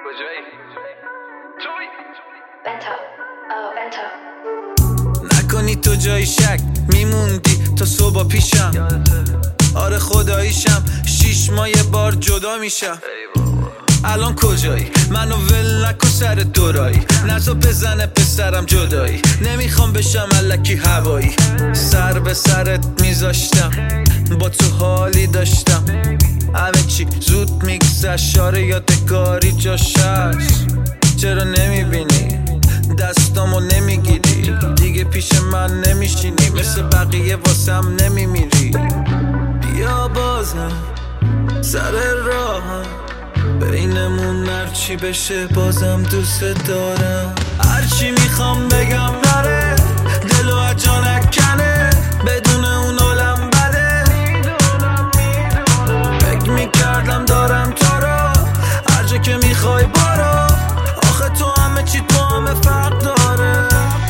کجایی؟ توی بنتا نکنی تو جای شک میموندی تا صبح پیشم. آره خداییشم 6 ماه یه بار جدا میشم. الان کجایی؟ منو ول نکن سر دورایی، نزا بزنه پسرم جدایی. نمیخوام بشم الکی هوایی، سر به سرت میذاشتم با تو حالی داشتم. همه چی زود میگذشت، شاره یادگاری جاش هست. چرا نمیبینی دستامو نمیگیری؟ دیگه پیش من نمیشینی، مثل بقیه واسم نمیمیری. بیا بازم سر راهم، بینمون هرچی بشه بازم دوست دارم. هرچی میخوام بگم نره، دلو از جا نکنه، بدون اون حالم بده. فکر میکردم دارم تو رو، هر جا که میخوای برو. آخه تو همه چی تو همه فرق داره.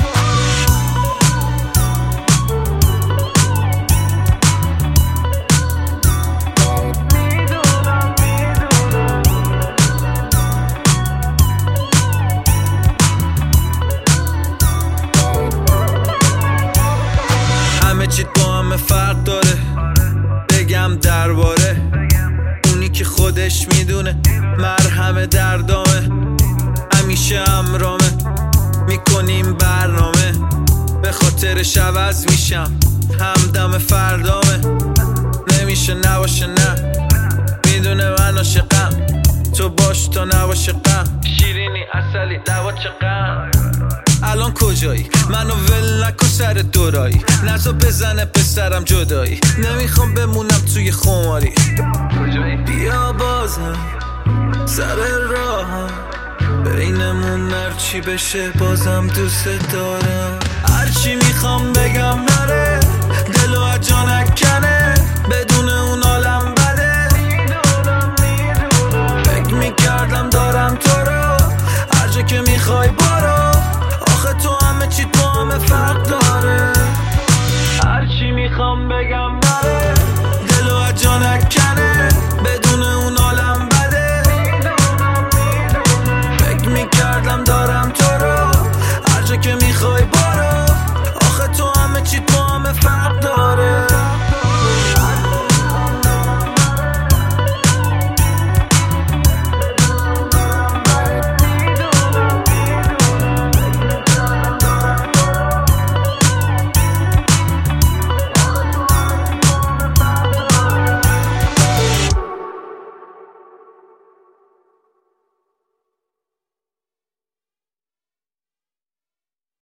همه چی تو همه فرق داره. بگم درباره اونی که خودش میدونه مرهم دردامه. همیشه همرامه، میکنیم برنامه، به خاطرش عوض میشم، همدم فردامه. نمیشه نباشه نه، میدونه من عاشقم، تو باش تا نباشه غم. شیرینی اصلی دوا چقم. الان کجایی؟ منو ول نکن سر دورایی، نزا بزنه پسرم جدایی. نمیخوام بمونم توی خماری. بیا بازم سر راهم، بینمون هرچی بشه بازم دوست دارم. هرچی میخوام بگم نره، دلو از جا نکنه،